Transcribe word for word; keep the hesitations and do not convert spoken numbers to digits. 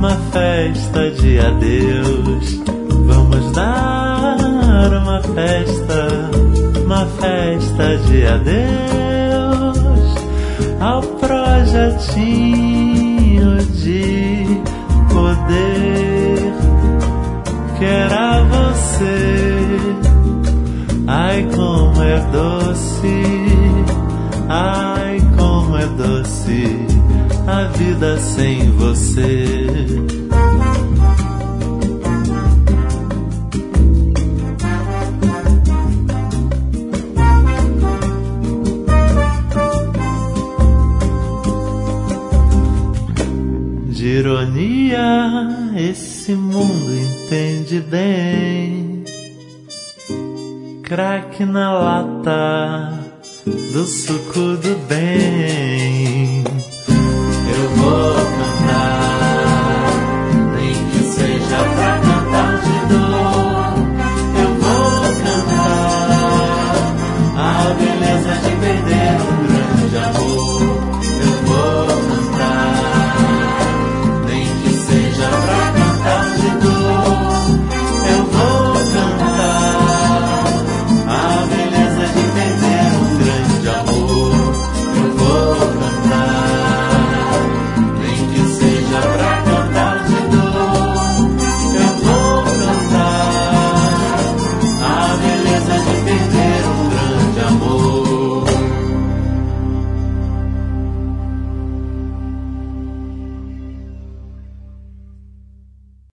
uma festa de adeus. Vamos dar uma festa, uma festa de adeus ao projetinho de poder que era você. Ai, como é doce, ai, como é doce a vida sem você. De ironia, esse mundo entende bem. Craque na lata do suco do bem. Eu vou cantar